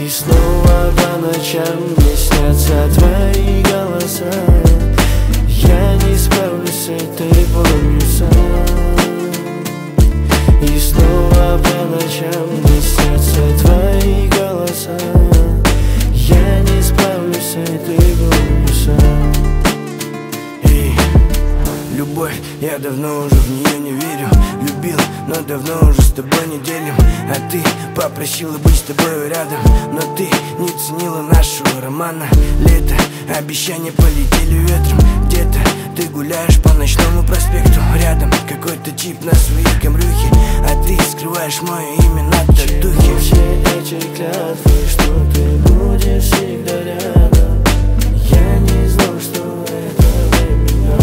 И снова по ночам мне снятся твои голоса. Я не справлюсь с этой болью сам. И снова по ночам мне снятся твои голоса. Я не справлюсь с этой болью сам. Эй, любовь, я давно уже в нее не верю. Любил, но давно уже с тобой не делим. А ты попросила быть с тобой рядом, но ты не ценила нашего романа. Лето, обещания полетели ветром. Где-то ты гуляешь по ночному проспекту. Рядом какой-то тип на своей камрюхе, а ты скрываешь мое имя на татухе. Все эти клятвы, что ты будешь всегда рядом. Я не знал, что это временно.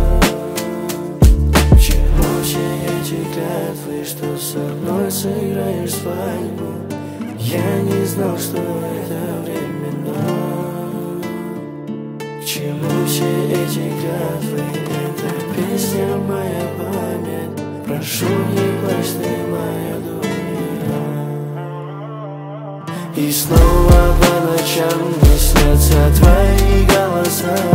К чему все эти клятвы, что со мной сыграешь свадьбу? Я не знал, что это временно. К чему все эти клятвы? Это песня моя память. Прошу, не плачь, ты моя дуня. И снова по ночам мне снятся твои голоса.